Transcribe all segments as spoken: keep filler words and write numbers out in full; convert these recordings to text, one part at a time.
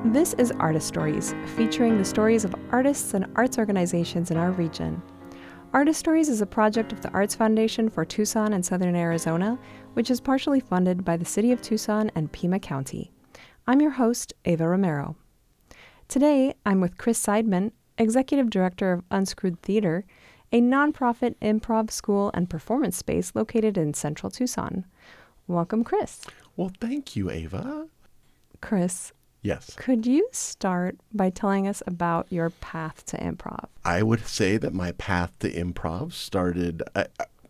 This is Artist Stories, featuring the stories of artists and arts organizations in our region. Artist Stories is a project of the Arts Foundation for Tucson and Southern Arizona, which is partially funded by the City of Tucson and Pima County. I'm your host, Ava Romero. Today, I'm with Chris Seidman, Executive Director of Unscrewed Theater, a nonprofit improv school and performance space located in central Tucson. Welcome, Chris. Well, thank you, Ava. Chris. Yes. Could you start by telling us about your path to improv? I would say that my path to improv started uh,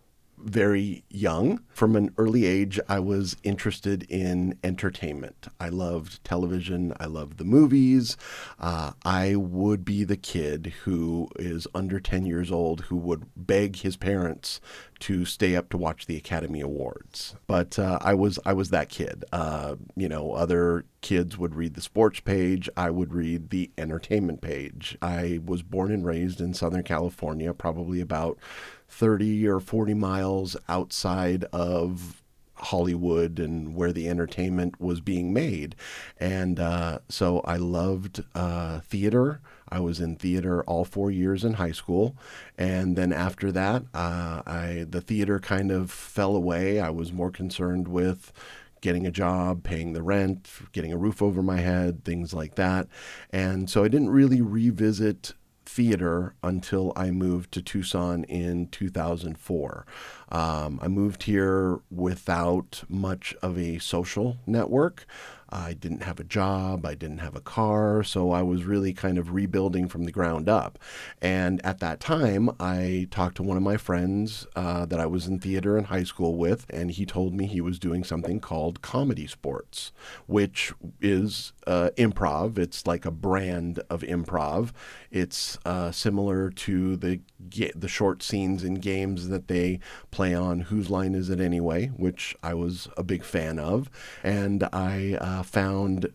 very young. From an early age, I was interested in entertainment. I loved television. I loved the movies. Uh, I would be the kid who is under ten years old who would beg his parents to stay up to watch the Academy Awards. But uh, I was I was that kid. Uh, you know, other kids would read the sports page. I would read the entertainment page. I was born and raised in Southern California, probably about thirty or forty miles outside of Hollywood and where the entertainment was being made. And uh, so I loved uh, theater. I was in theater all four years in high school. And then after that, uh, I the theater kind of fell away. I was more concerned with getting a job, paying the rent, getting a roof over my head, things like that. And so I didn't really revisit theater until I moved to Tucson in two thousand four. Um, I moved here without much of a social network. I didn't have a job. I didn't have a car. So I was really kind of rebuilding from the ground up. And at that time, I talked to one of my friends uh, that I was in theater in high school with, and he told me he was doing something called Comedy Sports, which is uh, improv. It's like a brand of improv. It's uh, similar to the the short scenes in games that they play on Whose Line Is It Anyway, which I was a big fan of. And I uh, found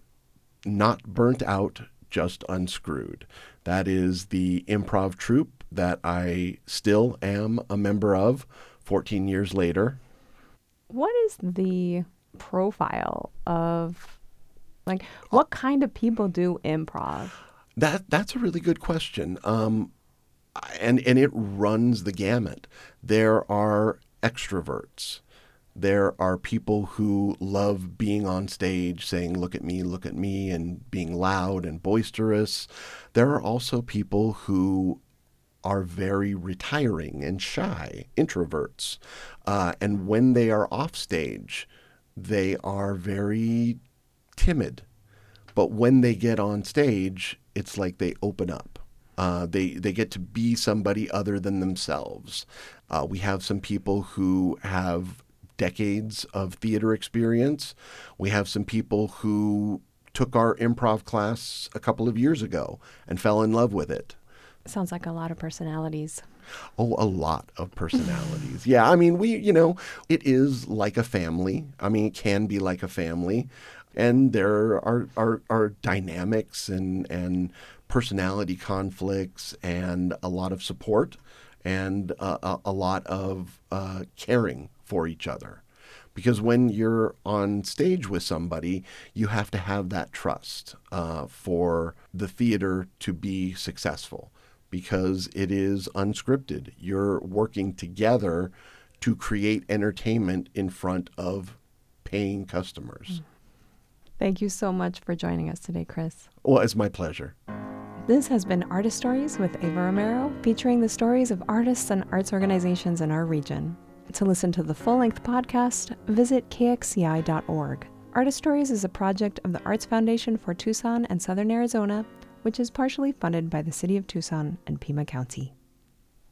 Not Burnt Out, Just Unscrewed. That is the improv troupe that I still am a member of fourteen years later. What is the profile of, like, what kind of people do improv? That That's a really good question. Um, and, and it runs the gamut. There are extroverts. There are people who love being on stage, saying, look at me, look at me, and being loud and boisterous. There are also people who are very retiring and shy, introverts. Uh, and when they are off stage, they are very timid. But when they get on stage, it's like they open up. Uh, they, they get to be somebody other than themselves. Uh, we have some people who have decades of theater experience. We have some people who took our improv class a couple of years ago and fell in love with it. Sounds like a lot of personalities. Oh, a lot of personalities. Yeah, I mean, we, you know, it is like a family. I mean, it can be like a family. And there are, are, are dynamics and, and personality conflicts and a lot of support and uh, a, a lot of uh, caring for each other. Because when you're on stage with somebody, you have to have that trust uh, for the theater to be successful, because it is unscripted. You're working together to create entertainment in front of paying customers. Thank you so much for joining us today, Chris. Well, it's my pleasure. This has been Artist Stories with Ava Romero, featuring the stories of artists and arts organizations in our region. To listen to the full-length podcast, visit K X C I dot org. Artist Stories is a project of the Arts Foundation for Tucson and Southern Arizona, which is partially funded by the City of Tucson and Pima County.